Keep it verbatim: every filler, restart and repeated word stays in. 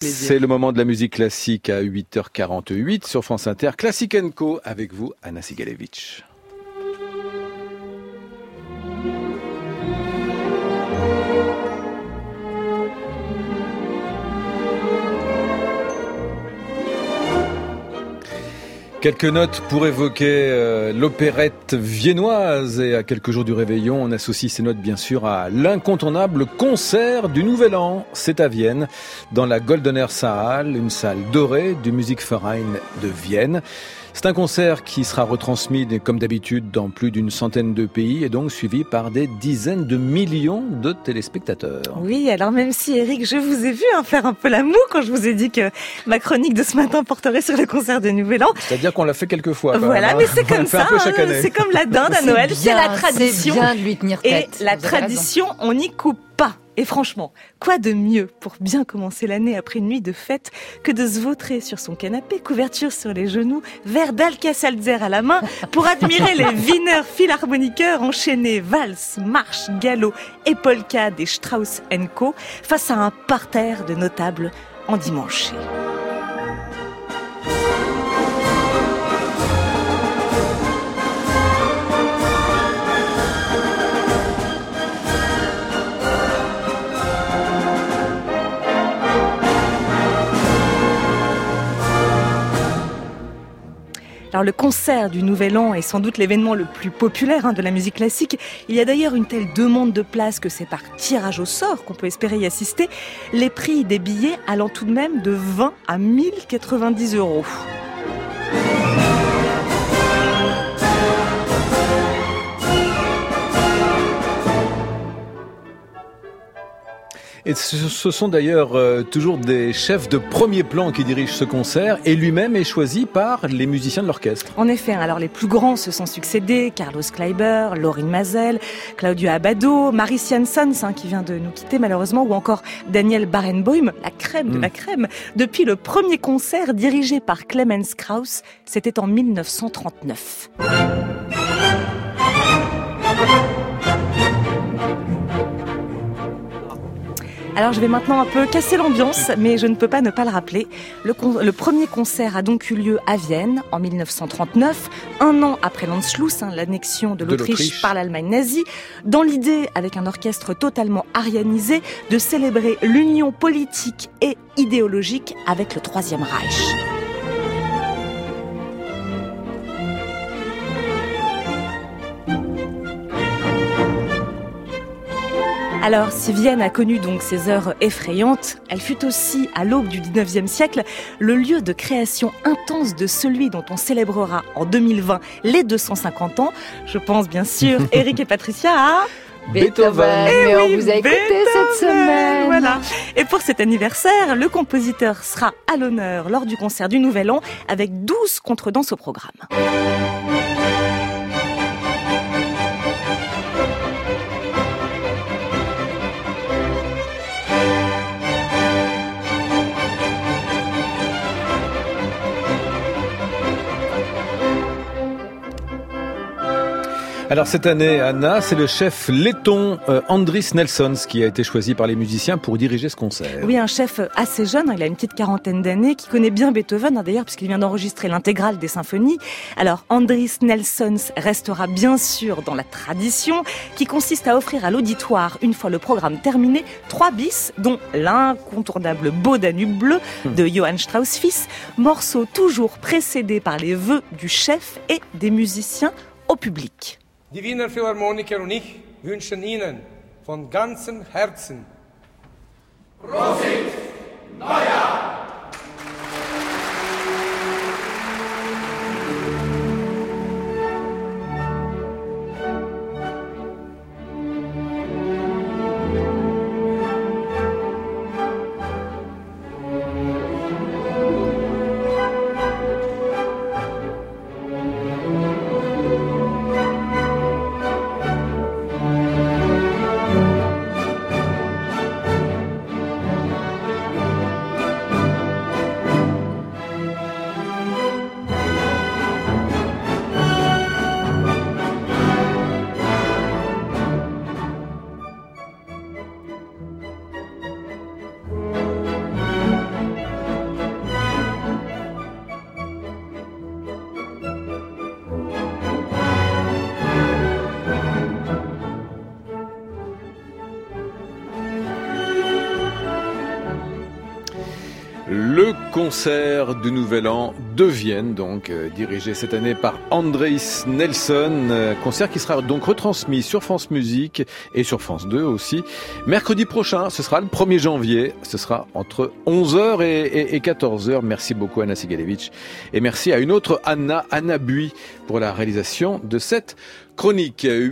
C'est le moment de la musique classique à huit heures quarante-huit sur France Inter. Classic and Co avec vous, Anna Sigalevitch. Quelques notes pour évoquer euh, l'opérette viennoise, et à quelques jours du réveillon, on associe ces notes bien sûr à l'incontournable concert du Nouvel An. C'est à Vienne, dans la Goldener Saal, une salle dorée du Musikverein de Vienne. C'est un concert qui sera retransmis, comme d'habitude, dans plus d'une centaine de pays et donc suivi par des dizaines de millions de téléspectateurs. Oui, alors même si, Eric, je vous ai vu hein, faire un peu la moue quand je vous ai dit que ma chronique de ce matin porterait sur le concert de Nouvel An. C'est-à-dire qu'on l'a fait quelques fois. Voilà, même, mais hein. c'est comme ça, hein, c'est comme la dinde à Noël, c'est, bien, c'est la tradition. C'est bien de lui tenir tête. Et la tradition, on n'y coupe pas. Et franchement, quoi de mieux pour bien commencer l'année après une nuit de fête que de se vautrer sur son canapé, couverture sur les genoux, verre d'Alka-Seltzer à la main, pour admirer les Wiener Philharmoniker enchaîner valse, marche, galop et polka des Strauss and Co. face à un parterre de notables endimanchés. Alors le concert du Nouvel An est sans doute l'événement le plus populaire hein, de la musique classique. Il y a d'ailleurs une telle demande de place que c'est par tirage au sort qu'on peut espérer y assister. Les prix des billets allant tout de même de vingt à mille quatre-vingt-dix euros. Et ce sont d'ailleurs euh, toujours des chefs de premier plan qui dirigent ce concert, et lui-même est choisi par les musiciens de l'orchestre. En effet, alors les plus grands se sont succédés, Carlos Kleiber, Lorin Maazel, Claudio Abbado, Maris Janssens hein, qui vient de nous quitter malheureusement, ou encore Daniel Barenboim, la crème mmh. de la crème. Depuis le premier concert dirigé par Clemens Krauss, c'était en mille neuf cent trente-neuf. Alors je vais maintenant un peu casser l'ambiance, mais je ne peux pas ne pas le rappeler. Le, con- le premier concert a donc eu lieu à Vienne en mille neuf cent trente-neuf, un an après l'Anschluss, hein, l'annexion de l'Autriche, de l'Autriche par l'Allemagne nazie, dans l'idée, avec un orchestre totalement arianisé, de célébrer l'union politique et idéologique avec le Troisième Reich. Alors, si Vienne a connu donc ces heures effrayantes, elle fut aussi, à l'aube du dix-neuvième siècle, le lieu de création intense de celui dont on célébrera en deux mille vingt les deux cent cinquante ans. Je pense bien sûr, Eric et Patricia, à... Beethoven, eh mais oui, on vous a écouté Beethoven, cette semaine. Voilà. Et pour cet anniversaire, le compositeur sera à l'honneur lors du concert du Nouvel An avec douze contredanses au programme. Alors cette année, Anna, c'est le chef letton euh, Andris Nelsons qui a été choisi par les musiciens pour diriger ce concert. Oui, un chef assez jeune, il a une petite quarantaine d'années, qui connaît bien Beethoven, hein, d'ailleurs, puisqu'il vient d'enregistrer l'intégrale des symphonies. Alors Andris Nelsons restera bien sûr dans la tradition, qui consiste à offrir à l'auditoire, une fois le programme terminé, trois bis, dont l'incontournable Beau Danube bleu de Johann Strauss fils, morceau toujours précédé par les vœux du chef et des musiciens au public. Die Wiener Philharmoniker und ich wünschen Ihnen von ganzem Herzen Prosit Neujahr! concert du Nouvel An de Vienne, donc euh, dirigé cette année par Andris Nelson. Euh, concert qui sera donc retransmis sur France Musique et sur France deux aussi. Mercredi prochain, ce sera le premier janvier. Ce sera entre onze heures et, et, et quatorze heures. Merci beaucoup Anna Sigalevitch. Et merci à une autre Anna, Anna Bui, pour la réalisation de cette chronique.